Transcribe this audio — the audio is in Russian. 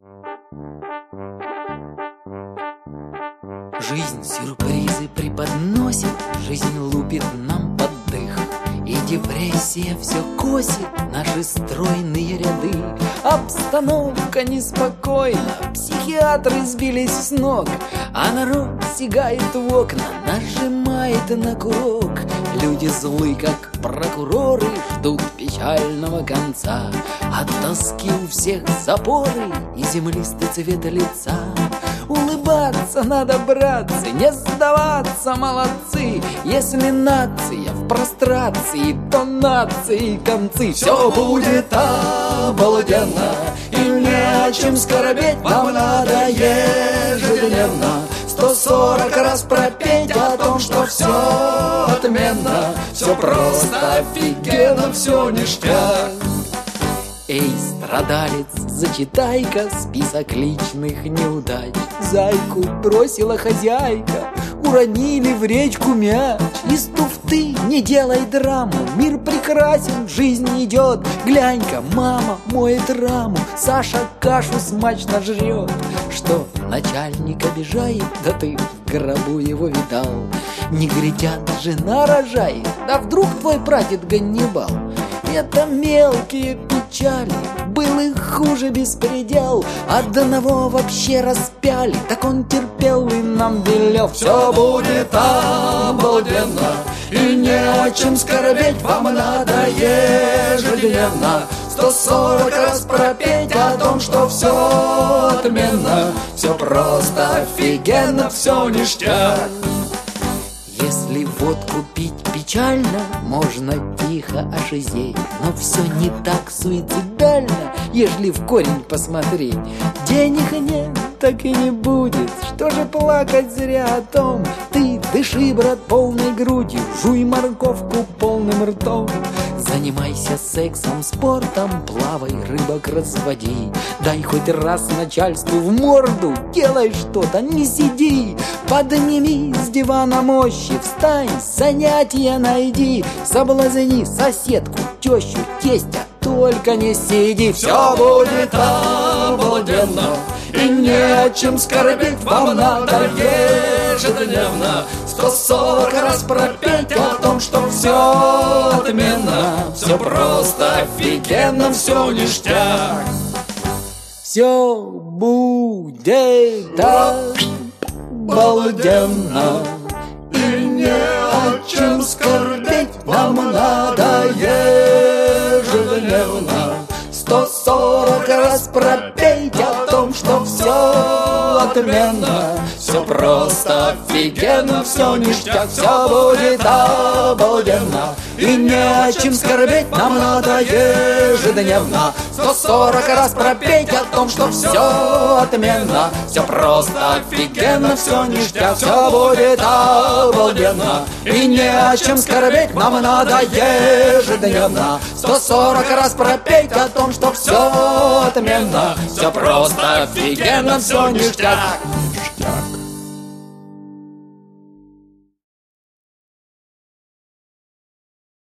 Жизнь сюрпризы преподносит, жизнь лупит нам под дых, и депрессия все косит наши стройные ряды. Обстановка неспокойна, психиатры сбились с ног, а народ сигает в окна, нажимает на курок. Люди злы, как прокуроры, ждут печального конца. От тоски у всех запоры и землистый цвет лица. Улыбаться надо, братцы, не сдаваться, молодцы. Если нация в прострации, то нации концы. Все будет обалденно, и не о чем скорбеть. Вам надо ежедневно 140 раз пропеть о том, что все отменно, все просто офигенно, все ништяк. Эй, страдалец, зачитай-ка список личных неудач. Зайку бросила хозяйка, уронили в речку мяч. Из туфты не делай драму, мир прекрасен, жизнь идет. Глянь-ка, мама моет раму, Саша кашу смачно жрет. Что, начальник обижает? Да ты в гробу его видал. Негритят жена рожает, да вдруг твой прадед Ганнибал. Это мелкие печали, был их хуже беспредел. Одного вообще распяли, так он терпел и нам велел. Все будет обалденно, и не о чем скорбеть. Вам надо ежедневно 140 раз пропеть о том, что все отменно, все просто офигенно, все ништяк. Если водку пить печально, можно тихо ошизеть, но все не так суицидально, ежели в корень посмотреть. Денег нет, так и не будет, что же плакать зря о том. Ты дыши, брат, полной грудью, жуй морковку полным ртом. Занимайся сексом, спортом, плавай, рыбок разводи. Дай хоть раз начальству в морду, делай что-то, не сиди. Подними с дивана мощи, встань, занятия найди. Соблазни соседку, тещу, тестя, только не сиди. Все будет обалденно, и не о чем скорбеть. Вам надо ежедневно 140 раз пропеть о том, что все отменно, все просто офигенно, все ништяк. Все будет обалденно, и не о чем скорбеть. Вам надо ежедневно 140 раз пропеть о том, что все отменно, все просто офигенно, все ништяк. Все будет обалденно, и не о чем скорбеть. Нам надо ежедневно 140 раз пропеть о том, что все отменно, все просто офигенно, все ништяк. Все будет обалденно, и не о чем скорбеть. Нам надо ежедневно 140 раз пропеть о том, что все отменно, все просто офигенно, все ништяк.